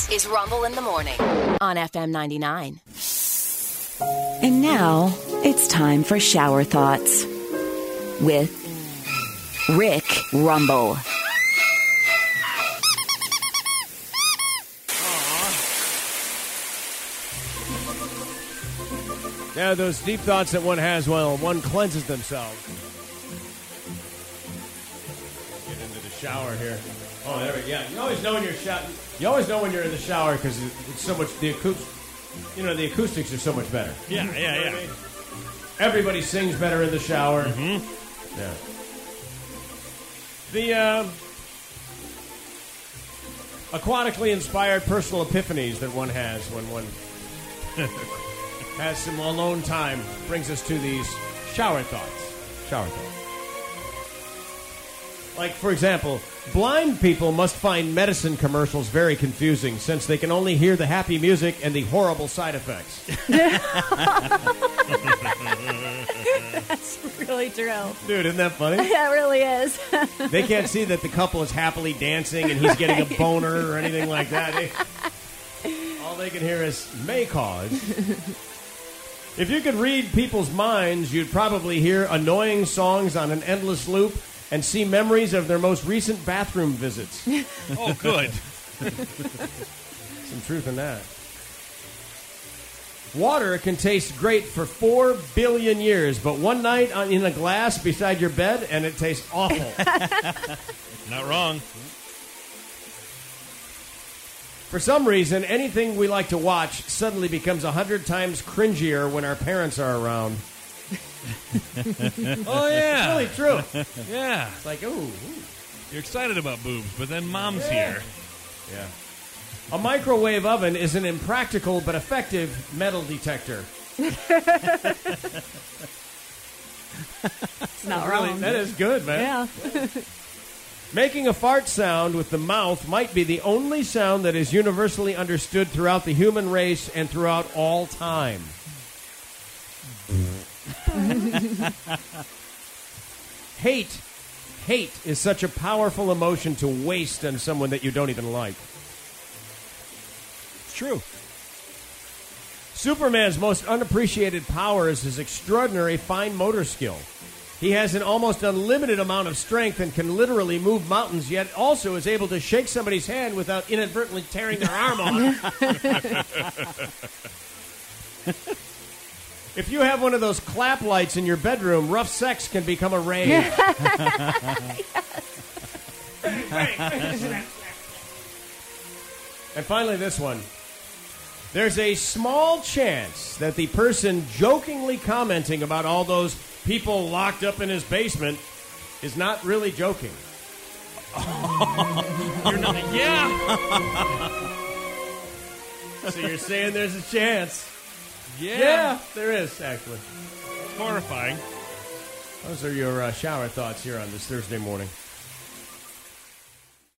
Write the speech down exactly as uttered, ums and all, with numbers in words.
This is Rumble in the Morning on F M ninety-nine. And now it's time for Shower Thoughts with Rick Rumble. Yeah, those deep thoughts that one has while one cleanses themselves. Get into the shower here. Oh, there we go. Yeah, you always know when you're shower. You always know when you're in the shower because it's so much the acoustic. You know, the acoustics are so much better. Yeah, yeah, You know yeah. what I mean? Everybody sings better in the shower. Mm-hmm. Yeah. The uh, aquatically inspired personal epiphanies that one has when one has some alone time brings us to these shower thoughts. Shower thoughts. Like, for example, blind people must find medicine commercials very confusing since they can only hear the happy music and the horrible side effects. That's really true. Dude, isn't that funny? That really is. They can't see that the couple is happily dancing and he's getting a boner or anything like that. They, all they can hear is may cause. If you could read people's minds, you'd probably hear annoying songs on an endless loop and see memories of their most recent bathroom visits. Oh, good. Some truth in that. Water can taste great for four billion years, but one night on, in a glass beside your bed, and it tastes awful. Not wrong. For some reason, anything we like to watch suddenly becomes a hundred times cringier when our parents are around. Oh, yeah. It's really true. Yeah. It's like, ooh, ooh. You're excited about boobs, but then mom's Yeah. here. Yeah. A microwave oven is an impractical but effective metal detector. It's not Really, wrong. that is good, man. Yeah. Making a fart sound with the mouth might be the only sound that is universally understood throughout the human race and throughout all time. Hate. Hate is such a powerful emotion to waste on someone that you don't even like. It's true. Superman's most unappreciated power is his extraordinary fine motor skill. He has an almost unlimited amount of strength and can literally move mountains, yet also is able to shake somebody's hand without inadvertently tearing their arm off. If you have one of those clap lights in your bedroom, rough sex can become a rave. And finally, this one. There's a small chance that the person jokingly commenting about all those people locked up in his basement is not really joking. You're not. Yeah. So you're saying there's a chance. Yeah. Yeah, there is, actually. Horrifying. Those are your uh, shower thoughts here on this Thursday morning.